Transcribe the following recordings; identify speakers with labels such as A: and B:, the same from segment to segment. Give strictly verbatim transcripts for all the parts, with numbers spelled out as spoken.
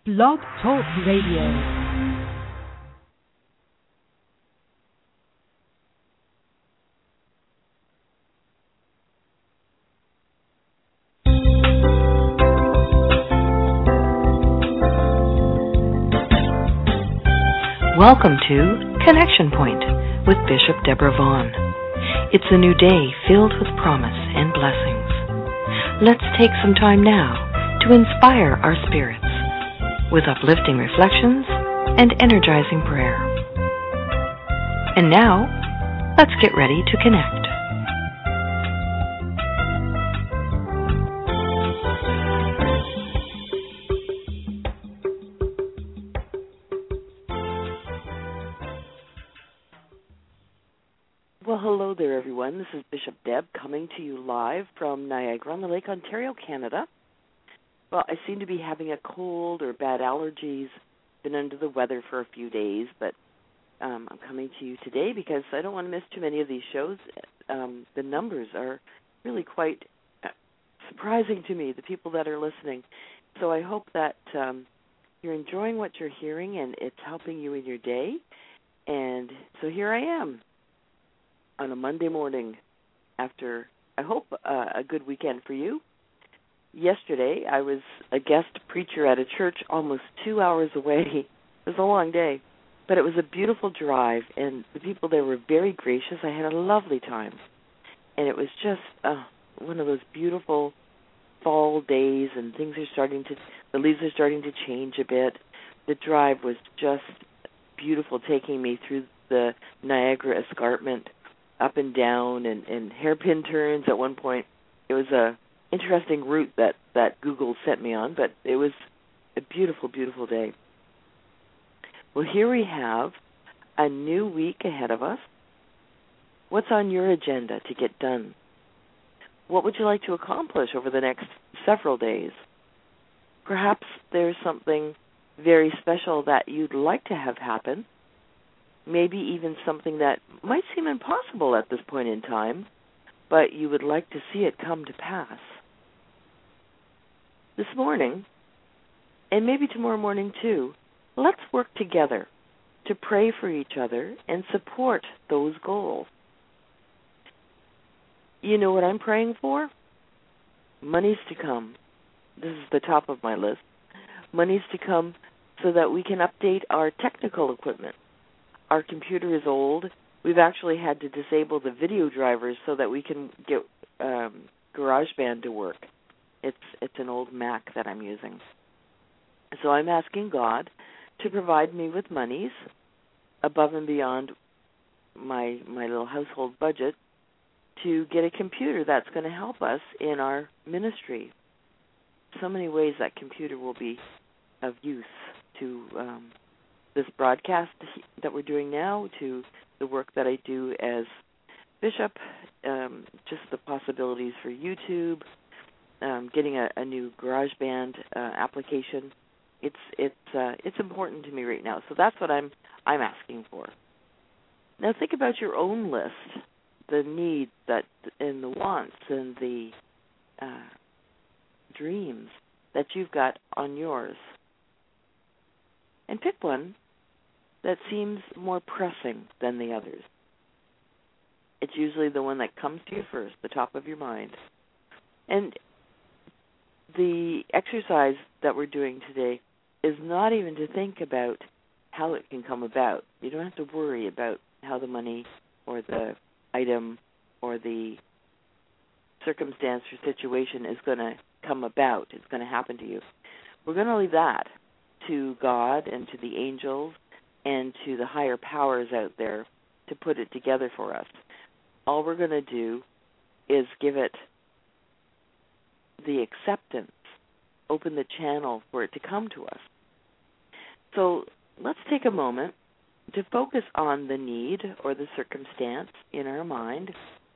A: Blog Talk Radio.
B: Welcome to Connection Point with Bishop Deborah Vaughn. It's a new day filled with promise and blessings. Let's take some time now to inspire our spirits with uplifting reflections and energizing prayer. And now, let's get ready to connect.
C: Well, hello there, everyone. This is Bishop Deb coming to you live from Niagara-on-the-Lake, Ontario, Canada. Well, I seem to be having a cold or bad allergies. Been under the weather for a few days, but um, I'm coming to you today because I don't want to miss too many of these shows. Um, the numbers are really quite surprising to me, the people that are listening. So I hope that um, you're enjoying what you're hearing and it's helping you in your day. And so here I am on a Monday morning after, I hope, uh, a good weekend for you. Yesterday, I was a guest preacher at a church almost two hours away. It was a long day, but it was a beautiful drive, and the people there were very gracious. I had a lovely time, and it was just uh, one of those beautiful fall days, and things are starting to, the leaves are starting to change a bit. The drive was just beautiful, taking me through the Niagara Escarpment, up and down, and, and hairpin turns at one point. It was a interesting route that, that Google sent me on, but it was a beautiful, beautiful day. Well, here we have a new week ahead of us. What's on your agenda to get done? What would you like to accomplish over the next several days? Perhaps there's something very special that you'd like to have happen, maybe even something that might seem impossible at this point in time, but you would like to see it come to pass. This morning, and maybe tomorrow morning too, let's work together to pray for each other and support those goals. You know what I'm praying for? Monies to come. This is the top of my list. Monies to come so that we can update our technical equipment. Our computer is old. We've actually had to disable the video drivers so that we can get um, GarageBand to work. It's it's an old Mac that I'm using. So I'm asking God to provide me with monies above and beyond my my little household budget to get a computer that's going to help us in our ministry. So many ways that computer will be of use to um, this broadcast that we're doing now, to the work that I do as bishop, um, just the possibilities for YouTube, um, getting a, a new GarageBand uh, application. It's it's uh, it's important to me right now. So that's what I'm I'm asking for. Now think about your own list, the needs that and the wants and the uh, dreams that you've got on yours, and pick one that seems more pressing than the others. It's usually the one that comes to you first, the top of your mind. And the exercise that we're doing today is not even to think about how it can come about. You don't have to worry about how the money or the item or the circumstance or situation is going to come about. It's going to happen to you. We're going to leave that to God and to the angels and to the higher powers out there to put it together for us. All we're going to do is give it the acceptance, open the channel for it to come to us. So let's take a moment to focus on the need or the circumstance in our mind.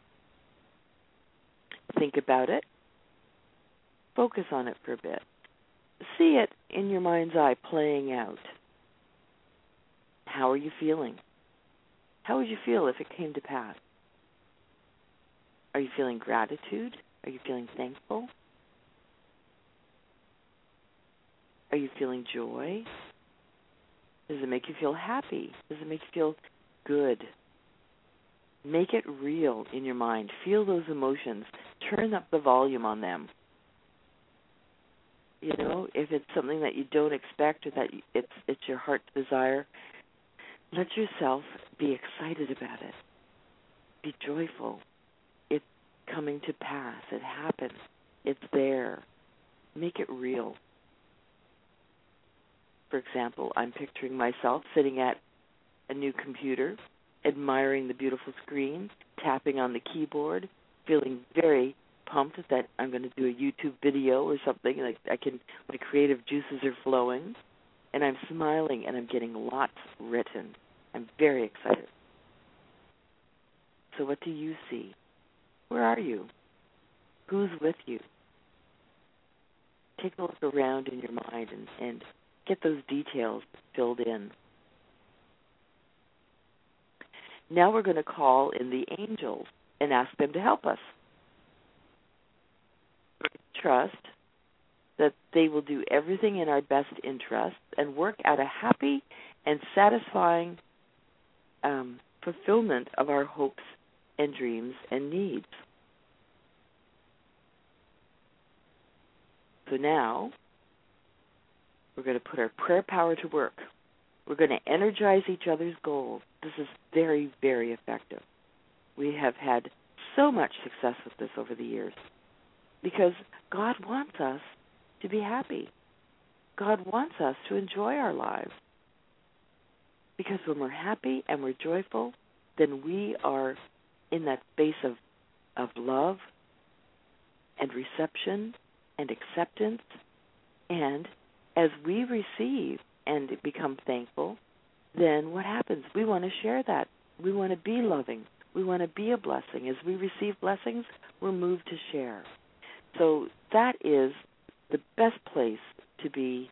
C: Think about it. Focus on it for a bit. See it in your mind's eye playing out. How are you feeling? How would you feel if it came to pass? Are you feeling gratitude? Are you feeling thankful? Are you feeling joy? Does it make you feel happy? Does it make you feel good? Make it real in your mind. Feel those emotions. Turn up the volume on them. You know, if it's something that you don't expect or that it's it's your heart's desire, let yourself be excited about it. Be joyful. It's coming to pass. It happens. It's there. Make it real. For example, I'm picturing myself sitting at a new computer, admiring the beautiful screen, tapping on the keyboard, feeling very pumped that I'm going to do a YouTube video or something. Like I can, my creative juices are flowing, and I'm smiling and I'm getting lots written. I'm very excited. So what do you see? Where are you? Who's with you? Take a look around in your mind and, and get those details filled in. Now we're going to call in the angels and ask them to help us. Trust that they will do everything in our best interest and work out a happy and satisfying um, fulfillment of our hopes and dreams and needs. So now we're going to put our prayer power to work. We're going to energize each other's goals. This is very, very effective. We have had so much success with this over the years because God wants us to be happy. God wants us to enjoy our lives. Because when we're happy and we're joyful, then we are in that space of, of love and reception and acceptance. And as we receive and become thankful, then what happens? We want to share that. We want to be loving. We want to be a blessing. As we receive blessings, we're moved to share. So that is the best place to be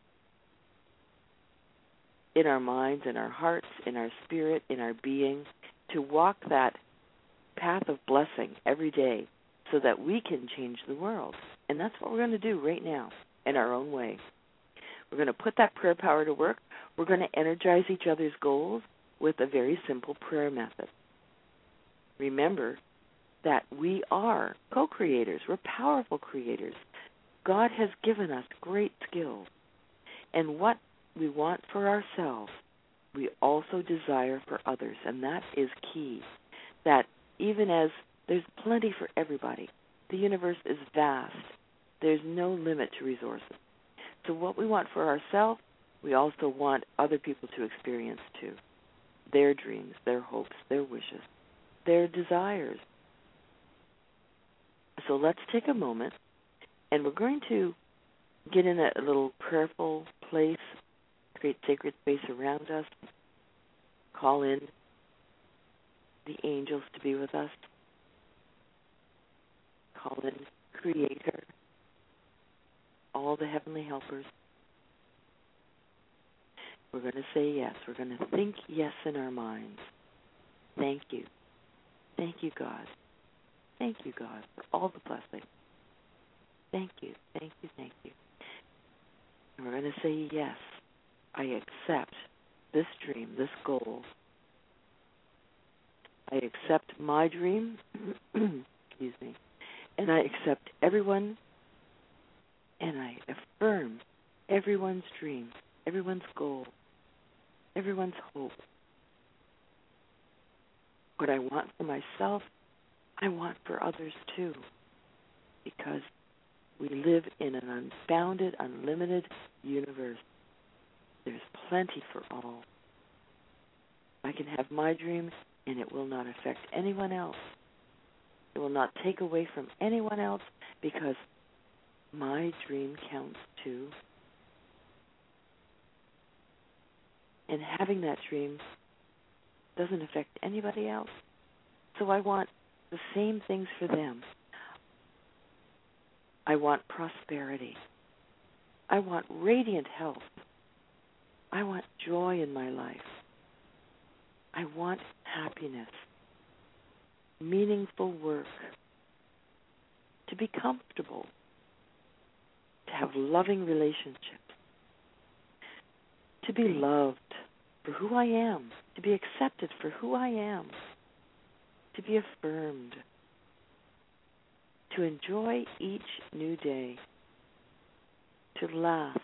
C: in our minds, in our hearts, in our spirit, in our being, to walk that path of blessing every day so that we can change the world. And that's what we're going to do right now in our own way. We're going to put that prayer power to work. We're going to energize each other's goals with a very simple prayer method. Remember that we are co-creators. We're powerful creators. God has given us great skills. And what we want for ourselves, we also desire for others. And that is key. That even as there's plenty for everybody, the universe is vast. There's no limit to resources. So what we want for ourselves, we also want other people to experience too. Their dreams, their hopes, their wishes, their desires. So let's take a moment, and we're going to get in a, a little prayerful place, create sacred space around us, call in the angels to be with us, call in Creator, all the heavenly helpers. We're going to say yes. We're going to think yes in our minds. Thank you. Thank you, God. Thank you, God, for all the blessings. Thank you, thank you, thank you. And we're going to say yes. I accept this dream, this goal. I accept my dream, excuse me, and I accept everyone, and I affirm everyone's dream, everyone's goal, everyone's hope. What I want for myself, I want for others too, because we live in an unbounded, unlimited universe. There's plenty for all. I can have my dreams, and it will not affect anyone else. It will not take away from anyone else, because my dream counts too. And having that dream doesn't affect anybody else. So I want the same things for them. I want prosperity. I want radiant health. I want joy in my life. I want happiness, meaningful work, to be comfortable, to have loving relationships, to be loved for who I am, to be accepted for who I am, to be affirmed, to enjoy each new day, to laugh,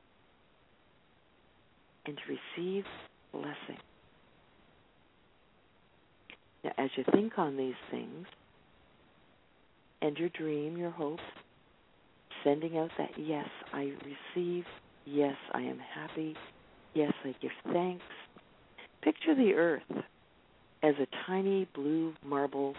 C: and to receive blessing. Now, as you think on these things, and your dream, your hope, sending out that yes, I receive, yes, I am happy, yes, I give thanks. Picture the earth as a tiny blue marble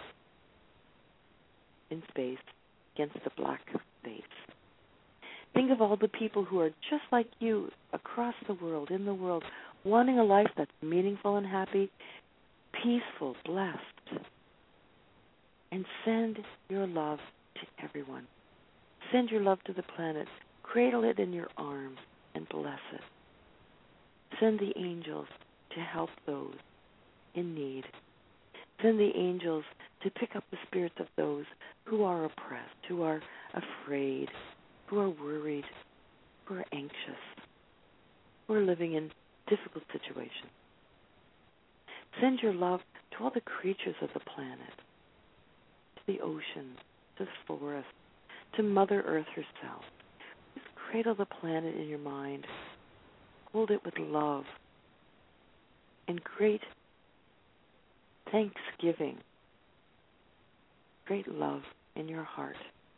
C: in space against the black space. Think of all the people who are just like you across the world, in the world, wanting a life that's meaningful and happy, peaceful, blessed. And send your love to everyone. Send your love to the planet. Cradle it in your arms and bless it. Send the angels to help those in need. Send the angels to pick up the spirits of those who are oppressed, who are afraid, who are worried, who are anxious, who are living in difficult situations. Send your love to all the creatures of the planet, to the oceans, to the forest, to Mother Earth herself. Just cradle the planet in your mind. Hold it with love and great thanksgiving, great love in your heart.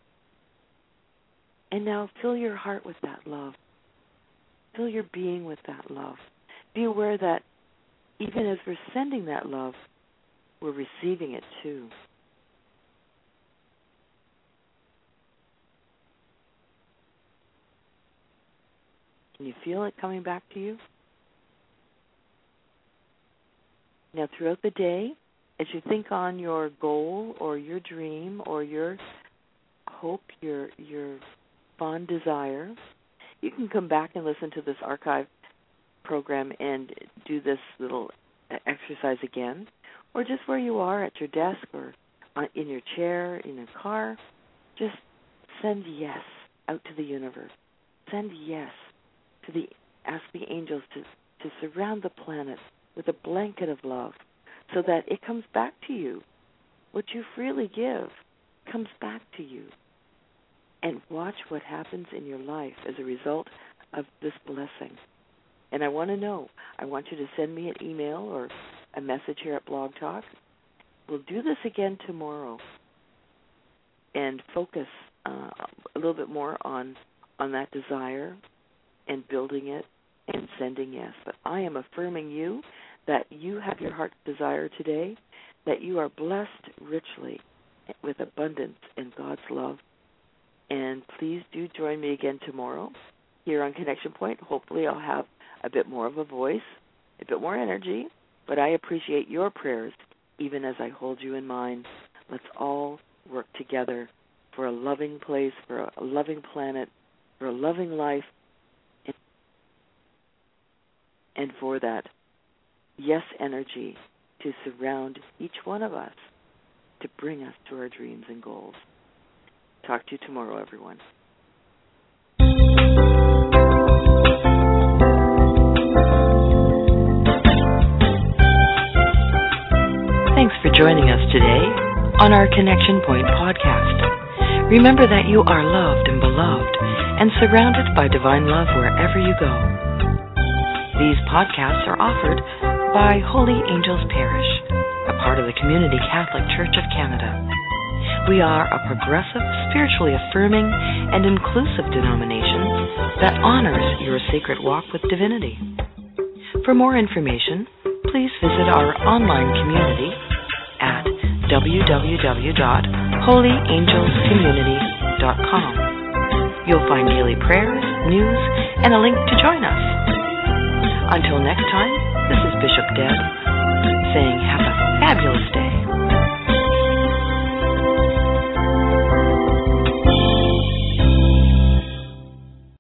C: And now fill your heart with that love. Fill your being with that love. Be aware that even as we're sending that love, we're receiving it too. Can you feel it coming back to you? Now, throughout the day, as you think on your goal or your dream or your hope, your your fond desire, you can come back and listen to this archive program and do this little exercise again, or just where you are at your desk or in your chair, in your car, just send yes out to the universe. Send yes to the, ask the angels to, to surround the planet with a blanket of love so that it comes back to you. What you freely give comes back to you. And watch what happens in your life as a result of this blessing. And I want to know. I want you to send me an email or a message here at Blog Talk. We'll do this again tomorrow and focus uh, a little bit more on on that desire and building it and sending yes. But I am affirming you that you have your heart's desire today, that you are blessed richly with abundance in God's love. And please do join me again tomorrow here on Connection Point. Hopefully I'll have a bit more of a voice, a bit more energy, but I appreciate your prayers even as I hold you in mind. Let's all work together for a loving place, for a loving planet, for a loving life, and for that yes energy to surround each one of us to bring us to our dreams and goals. Talk to you tomorrow, everyone.
B: Thanks for joining us today on our Connection Point podcast. Remember that you are loved and beloved and surrounded by divine love wherever you go. These podcasts are offered by Holy Angels Parish, a part of the Community Catholic Church of Canada. We are a progressive, spiritually affirming, and inclusive denomination that honors your sacred walk with divinity. For more information, please visit our online community at w w w dot holy angels community dot com. You'll find daily prayers, news, and a link to join us. Until next time, this is Bishop Deb saying have a fabulous day.